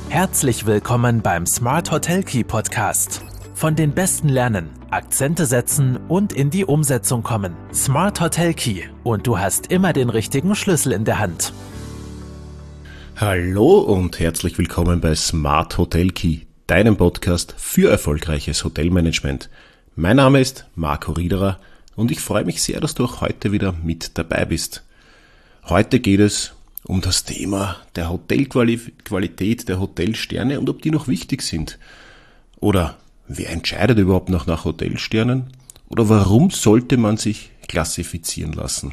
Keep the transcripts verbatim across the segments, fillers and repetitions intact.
Herzlich willkommen beim Smart Hotel Key Podcast. Von den Besten lernen, Akzente setzen und in die Umsetzung kommen. Smart Hotel Key und du hast immer den richtigen Schlüssel in der Hand. Hallo und herzlich willkommen bei Smart Hotel Key, deinem Podcast für erfolgreiches Hotelmanagement. Mein Name ist Marco Riederer und ich freue mich sehr, dass du auch heute wieder mit dabei bist. Heute geht es um das Thema der Hotelqualität, der Hotelsterne und ob die noch wichtig sind. Oder wer entscheidet überhaupt noch nach Hotelsternen? Oder warum sollte man sich klassifizieren lassen?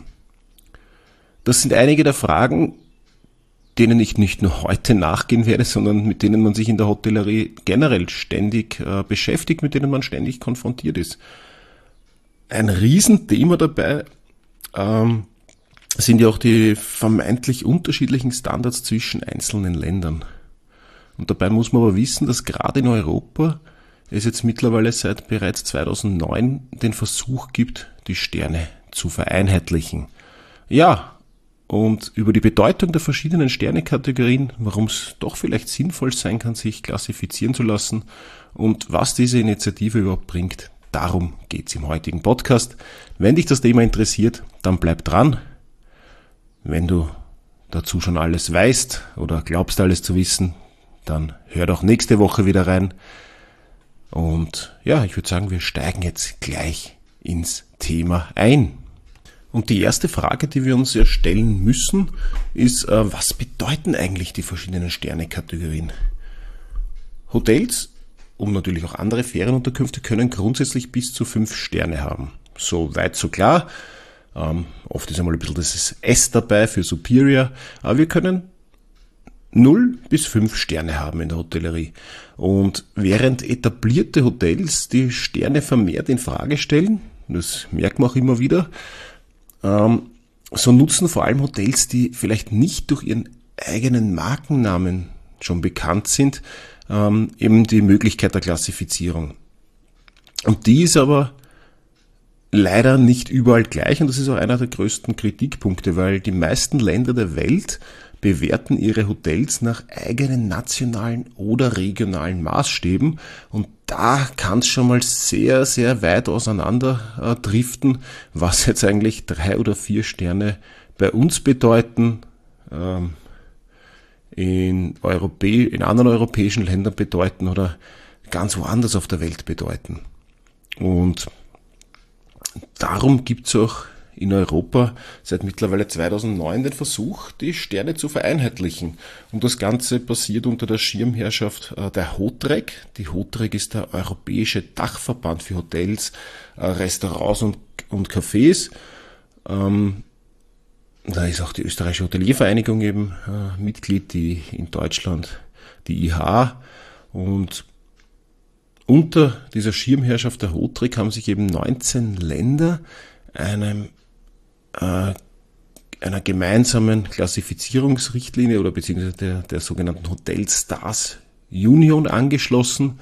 Das sind einige der Fragen, denen ich nicht nur heute nachgehen werde, sondern mit denen man sich in der Hotellerie generell ständig äh, beschäftigt, mit denen man ständig konfrontiert ist. Ein Riesenthema dabei ähm, sind ja auch die vermeintlich unterschiedlichen Standards zwischen einzelnen Ländern. Und dabei muss man aber wissen, dass gerade in Europa es jetzt mittlerweile seit bereits zweitausendneun den Versuch gibt, die Sterne zu vereinheitlichen. Ja, und über die Bedeutung der verschiedenen Sternekategorien, warum es doch vielleicht sinnvoll sein kann, sich klassifizieren zu lassen und was diese Initiative überhaupt bringt, darum geht es im heutigen Podcast. Wenn dich das Thema interessiert, dann bleib dran. Wenn du dazu schon alles weißt oder glaubst alles zu wissen, dann hör doch nächste Woche wieder rein. Und ja, ich würde sagen, wir steigen jetzt gleich ins Thema ein. Und die erste Frage, die wir uns ja stellen müssen, ist, äh, was bedeuten eigentlich die verschiedenen Sternekategorien? Hotels und natürlich auch andere Ferienunterkünfte können grundsätzlich bis zu fünf Sterne haben. So weit, so klar. Ähm, oft ist einmal ein bisschen das S dabei für Superior, aber wir können null bis fünf Sterne haben in der Hotellerie. Und während etablierte Hotels die Sterne vermehrt in Frage stellen, das merkt man auch immer wieder, ähm, so nutzen vor allem Hotels, die vielleicht nicht durch ihren eigenen Markennamen schon bekannt sind, ähm, eben die Möglichkeit der Klassifizierung. Und die ist aber leider nicht überall gleich und das ist auch einer der größten Kritikpunkte, weil die meisten Länder der Welt bewerten ihre Hotels nach eigenen nationalen oder regionalen Maßstäben und da kann es schon mal sehr, sehr weit auseinander äh, driften, was jetzt eigentlich drei oder vier Sterne bei uns bedeuten, ähm, in, Europä- in anderen europäischen Ländern bedeuten oder ganz woanders auf der Welt bedeuten. Und darum gibt es auch in Europa seit mittlerweile zweitausendneun den Versuch, die Sterne zu vereinheitlichen. Und das Ganze passiert unter der Schirmherrschaft der HOTREC. Die HOTREC ist der Europäische Dachverband für Hotels, Restaurants und, und Cafés. Ähm, da ist auch die Österreichische Hoteliervereinigung eben äh, Mitglied, die in Deutschland die I H. Und unter dieser Schirmherrschaft der HOTREC haben sich eben neunzehn Länder einem, äh, einer gemeinsamen Klassifizierungsrichtlinie oder beziehungsweise der, der sogenannten Hotel Stars Union angeschlossen,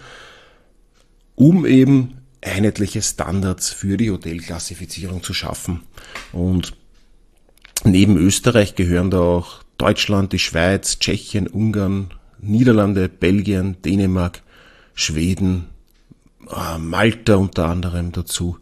um eben einheitliche Standards für die Hotelklassifizierung zu schaffen. Und neben Österreich gehören da auch Deutschland, die Schweiz, Tschechien, Ungarn, Niederlande, Belgien, Dänemark, Schweden, Malta unter anderem dazu.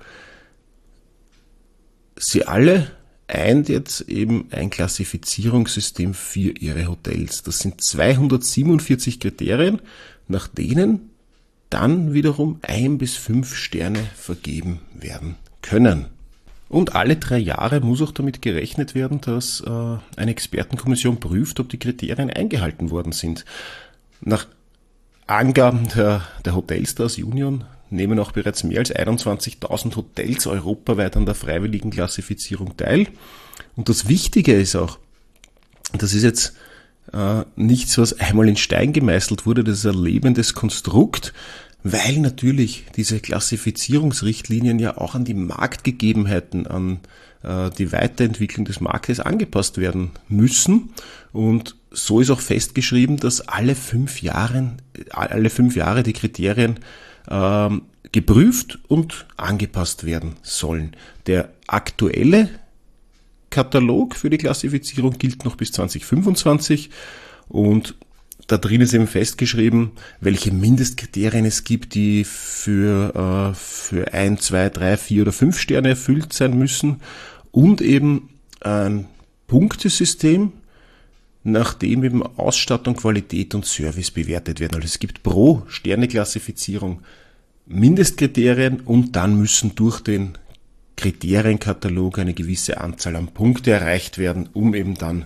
Sie alle eint jetzt eben ein Klassifizierungssystem für ihre Hotels. Das sind zweihundertsiebenundvierzig Kriterien, nach denen dann wiederum ein bis fünf Sterne vergeben werden können. Und alle drei Jahre muss auch damit gerechnet werden, dass äh, eine Expertenkommission prüft, ob die Kriterien eingehalten worden sind. Nach Angaben der, der Hotelstars Union nehmen auch bereits mehr als einundzwanzigtausend Hotels europaweit an der freiwilligen Klassifizierung teil. Und das Wichtige ist auch, das ist jetzt äh, nichts, was einmal in Stein gemeißelt wurde, das ist ein lebendes Konstrukt, weil natürlich diese Klassifizierungsrichtlinien ja auch an die Marktgegebenheiten, an äh, die Weiterentwicklung des Marktes angepasst werden müssen. Und so ist auch festgeschrieben, dass alle fünf Jahre, alle fünf Jahre die Kriterien ähm, geprüft und angepasst werden sollen. Der aktuelle Katalog für die Klassifizierung gilt noch bis zwanzig fünfundzwanzig und da drin ist eben festgeschrieben, welche Mindestkriterien es gibt, die für, äh, für ein, zwei, drei, vier oder fünf Sterne erfüllt sein müssen und eben ein Punktesystem, nachdem eben Ausstattung, Qualität und Service bewertet werden. Also es gibt pro Sterneklassifizierung Mindestkriterien und dann müssen durch den Kriterienkatalog eine gewisse Anzahl an Punkte erreicht werden, um eben dann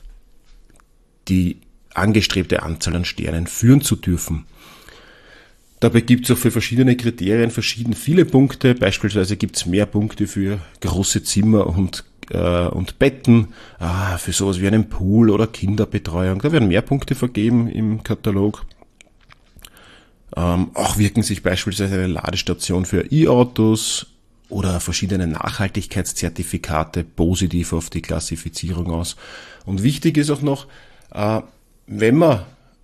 die angestrebte Anzahl an Sternen führen zu dürfen. Dabei gibt es auch für verschiedene Kriterien verschieden viele Punkte. Beispielsweise gibt es mehr Punkte für große Zimmer und, äh, und Betten, ah, für sowas wie einen Pool oder Kinderbetreuung. Da werden mehr Punkte vergeben im Katalog. Ähm, auch wirken sich beispielsweise eine Ladestation für E-Autos oder verschiedene Nachhaltigkeitszertifikate positiv auf die Klassifizierung aus. Und wichtig ist auch noch, äh, wenn man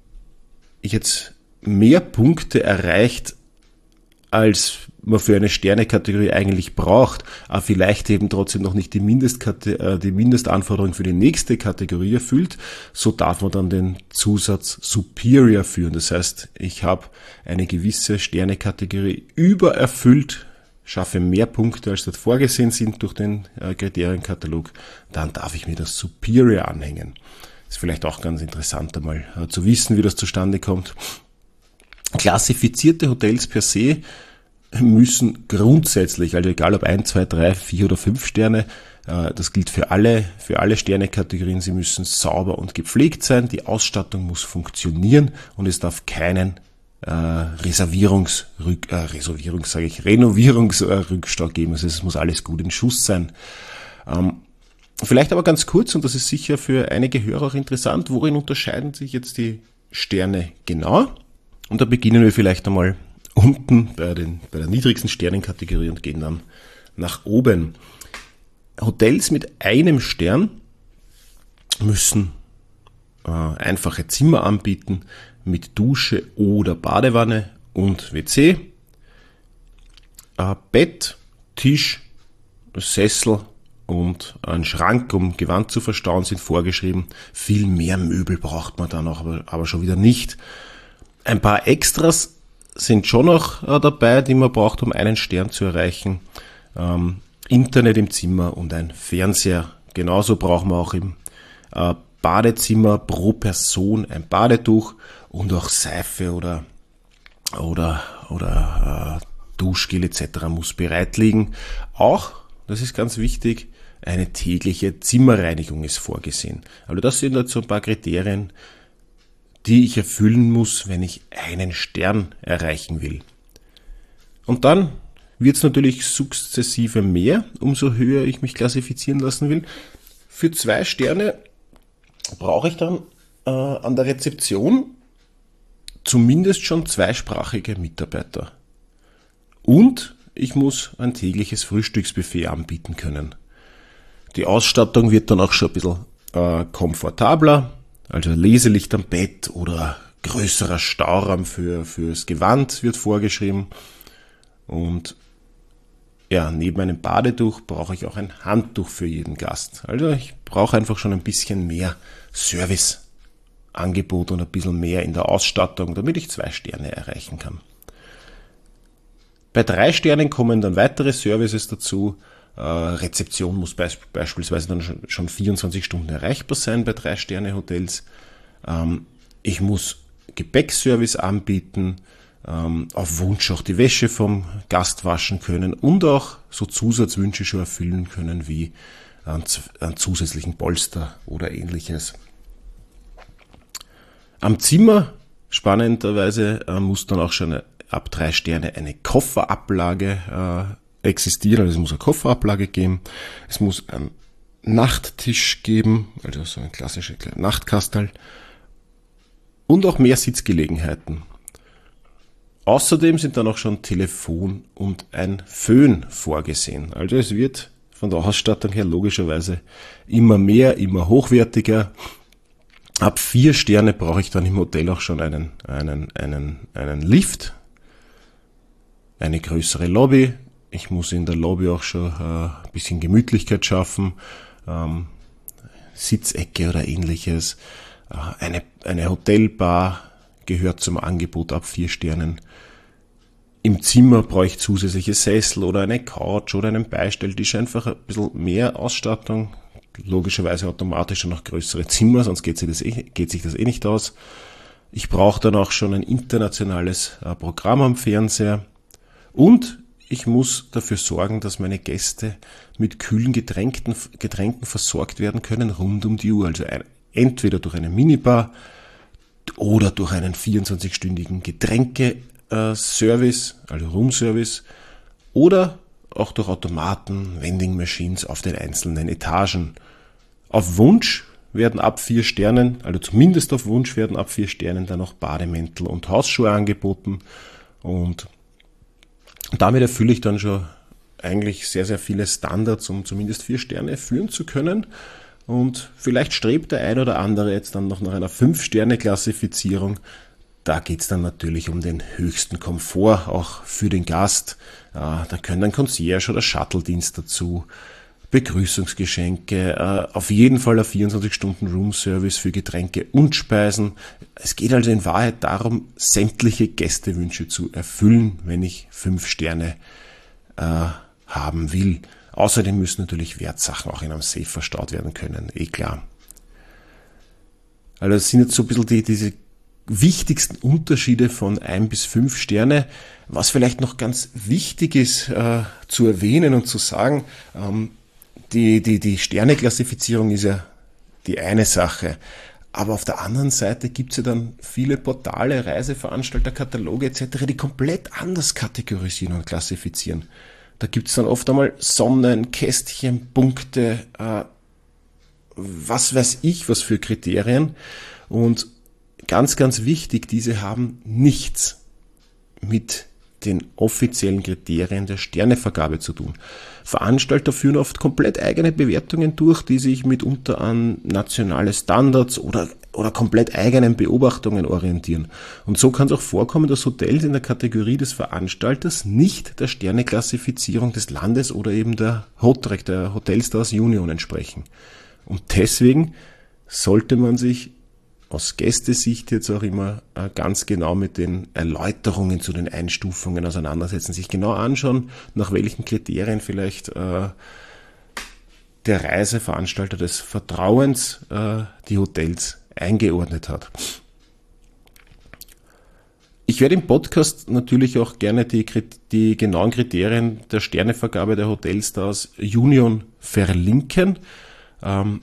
jetzt mehr Punkte erreicht, als man für eine Sternekategorie eigentlich braucht, aber vielleicht eben trotzdem noch nicht die, Mindestkate- die Mindestanforderung für die nächste Kategorie erfüllt, so darf man dann den Zusatz Superior führen. Das heißt, ich habe eine gewisse Sternekategorie übererfüllt, schaffe mehr Punkte, als dort vorgesehen sind durch den Kriterienkatalog, dann darf ich mir das Superior anhängen. Ist vielleicht auch ganz interessant, einmal zu wissen, wie das zustande kommt. Klassifizierte Hotels per se müssen grundsätzlich, also egal ob ein, zwei, drei, vier oder fünf Sterne, das gilt für alle, für alle Sternekategorien, sie müssen sauber und gepflegt sein, die Ausstattung muss funktionieren und es darf keinen äh, Reservierungsrück, äh, Reservierungs, sage ich, Renovierungsrückstau geben. Also es muss alles gut in Schuss sein. Ähm, Vielleicht aber ganz kurz, und das ist sicher für einige Hörer auch interessant, worin unterscheiden sich jetzt die Sterne genau? Und da beginnen wir vielleicht einmal unten bei, den, bei der niedrigsten Sternenkategorie und gehen dann nach oben. Hotels mit einem Stern müssen äh, einfache Zimmer anbieten mit Dusche oder Badewanne und W C. Äh, Bett, Tisch, Sessel und ein Schrank, um Gewand zu verstauen, sind vorgeschrieben. Viel mehr Möbel braucht man dann auch, aber, aber schon wieder nicht. Ein paar Extras sind schon noch äh, dabei, die man braucht, um einen Stern zu erreichen. Ähm, Internet im Zimmer und ein Fernseher. Genauso brauchen wir auch im äh, Badezimmer pro Person ein Badetuch und auch Seife oder, oder, oder äh, Duschgel et cetera muss bereit liegen. Auch, das ist ganz wichtig, eine tägliche Zimmerreinigung ist vorgesehen. Also das sind jetzt so ein paar Kriterien, die ich erfüllen muss, wenn ich einen Stern erreichen will. Und dann wird es natürlich sukzessive mehr, umso höher ich mich klassifizieren lassen will. Für zwei Sterne brauche ich dann äh, an der Rezeption zumindest schon zweisprachige Mitarbeiter. Und ich muss ein tägliches Frühstücksbuffet anbieten können. Die Ausstattung wird dann auch schon ein bisschen äh, komfortabler, also Leselicht am Bett oder größerer Stauraum für fürs Gewand wird vorgeschrieben. Und ja, neben einem Badetuch brauche ich auch ein Handtuch für jeden Gast. Also ich brauche einfach schon ein bisschen mehr Serviceangebot und ein bisschen mehr in der Ausstattung, damit ich zwei Sterne erreichen kann. Bei drei Sternen kommen dann weitere Services dazu. Äh, Rezeption muss beisp- beispielsweise dann schon, schon vierundzwanzig Stunden erreichbar sein bei drei Sterne Hotels. Ähm, ich muss Gepäckservice anbieten, ähm, auf Wunsch auch die Wäsche vom Gast waschen können und auch so Zusatzwünsche schon erfüllen können wie einen, einen zusätzlichen Polster oder ähnliches. Am Zimmer, spannenderweise, äh, muss dann auch schon eine, ab drei Sterne eine Kofferablage äh, existieren. Also es muss eine Kofferablage geben. Es muss einen Nachttisch geben, also so ein klassischer Nachtkastel. Und auch mehr Sitzgelegenheiten. Außerdem sind dann auch schon Telefon und ein Föhn vorgesehen. Also es wird von der Ausstattung her logischerweise immer mehr, immer hochwertiger. Ab vier Sterne brauche ich dann im Hotel auch schon einen, einen, einen, einen Lift, eine größere Lobby. Ich muss in der Lobby auch schon äh, ein bisschen Gemütlichkeit schaffen, ähm, Sitzecke oder ähnliches. Eine, eine Hotelbar gehört zum Angebot ab vier Sternen. Im Zimmer brauche ich zusätzliche Sessel oder eine Couch oder einen Beistelltisch, einfach ein bisschen mehr Ausstattung. Logischerweise automatisch noch größere Zimmer, sonst geht sich das eh, geht sich das eh nicht aus. Ich brauche dann auch schon ein internationales äh, Programm am Fernseher und ich muss dafür sorgen, dass meine Gäste mit kühlen Getränken, Getränken versorgt werden können rund um die Uhr. Also ein, entweder durch eine Minibar oder durch einen vierundzwanzig-stündigen Getränkeservice, also Roomservice, oder auch durch Automaten, Vending Machines auf den einzelnen Etagen. Auf Wunsch werden ab vier Sternen, also zumindest auf Wunsch werden ab vier Sternen dann auch Bademäntel und Hausschuhe angeboten und damit erfülle ich dann schon eigentlich sehr, sehr viele Standards, um zumindest vier Sterne erfüllen zu können. Und vielleicht strebt der ein oder andere jetzt dann noch nach einer fünf Sterne Klassifizierung. Da geht's dann natürlich um den höchsten Komfort, auch für den Gast. Da können ein Concierge oder Shuttle-Dienst dazu, Begrüßungsgeschenke, auf jeden Fall ein vierundzwanzig Stunden Room-Service für Getränke und Speisen. Es geht also in Wahrheit darum, sämtliche Gästewünsche zu erfüllen, wenn ich fünf Sterne äh, haben will. Außerdem müssen natürlich Wertsachen auch in einem Safe verstaut werden können, eh klar. Also das sind jetzt so ein bisschen die, diese wichtigsten Unterschiede von ein bis fünf Sterne. Was vielleicht noch ganz wichtig ist äh, zu erwähnen und zu sagen, ähm, die, die, die Sterneklassifizierung ist ja die eine Sache. Aber auf der anderen Seite gibt es ja dann viele Portale, Reiseveranstalter, Kataloge et cetera, die komplett anders kategorisieren und klassifizieren. Da gibt es dann oft einmal Sonnen, Kästchen, Punkte, äh, was weiß ich, was für Kriterien. Und ganz, ganz wichtig, diese haben nichts mit den offiziellen Kriterien der Sternevergabe zu tun. Veranstalter führen oft komplett eigene Bewertungen durch, die sich mitunter an nationale Standards oder, oder komplett eigenen Beobachtungen orientieren. Und so kann es auch vorkommen, dass Hotels in der Kategorie des Veranstalters nicht der Sterneklassifizierung des Landes oder eben der HOTREC, der Hotelstars Union, entsprechen. Und deswegen sollte man sich aus Gästesicht jetzt auch immer ganz genau mit den Erläuterungen zu den Einstufungen auseinandersetzen, sich genau anschauen, nach welchen Kriterien vielleicht äh, der Reiseveranstalter des Vertrauens äh, die Hotels eingeordnet hat. Ich werde im Podcast natürlich auch gerne die, die genauen Kriterien der Sternevergabe der Hotelstars Union verlinken ähm,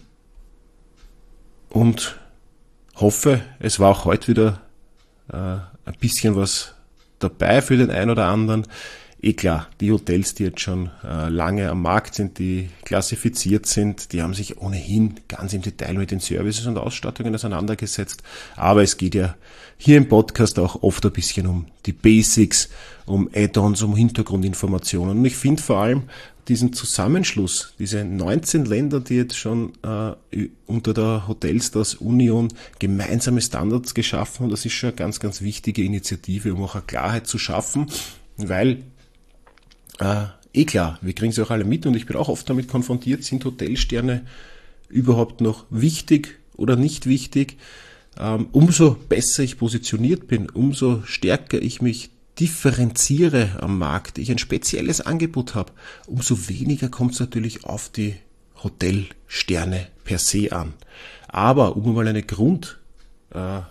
und hoffe, es war auch heute wieder äh, ein bisschen was dabei für den einen oder anderen. Eh klar, die Hotels, die jetzt schon äh, lange am Markt sind, die klassifiziert sind, die haben sich ohnehin ganz im Detail mit den Services und Ausstattungen auseinandergesetzt. Aber es geht ja hier im Podcast auch oft ein bisschen um die Basics, um Add-ons, um Hintergrundinformationen. Und ich finde vor allem diesen Zusammenschluss, diese neunzehn Länder, die jetzt schon äh, unter der Hotelstars Union gemeinsame Standards geschaffen haben, das ist schon eine ganz, ganz wichtige Initiative, um auch eine Klarheit zu schaffen, weil äh, eh klar, wir kriegen es auch alle mit und ich bin auch oft damit konfrontiert, sind Hotelsterne überhaupt noch wichtig oder nicht wichtig? Ähm, umso besser ich positioniert bin, umso stärker ich mich differenziere am Markt, ich ein spezielles Angebot habe, umso weniger kommt es natürlich auf die Hotelsterne per se an. Aber um mal eine Grund, äh,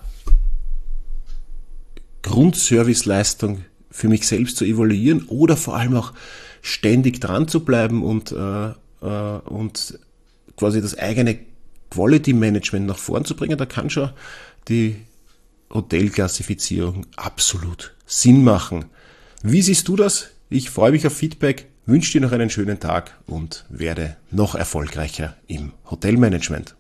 Grundserviceleistung für mich selbst zu evaluieren oder vor allem auch ständig dran zu bleiben und, äh, äh, und quasi das eigene Quality Management nach vorn zu bringen, da kann schon die Hotelklassifizierung absolut Sinn machen. Wie siehst du das? Ich freue mich auf Feedback, wünsche dir noch einen schönen Tag und werde noch erfolgreicher im Hotelmanagement.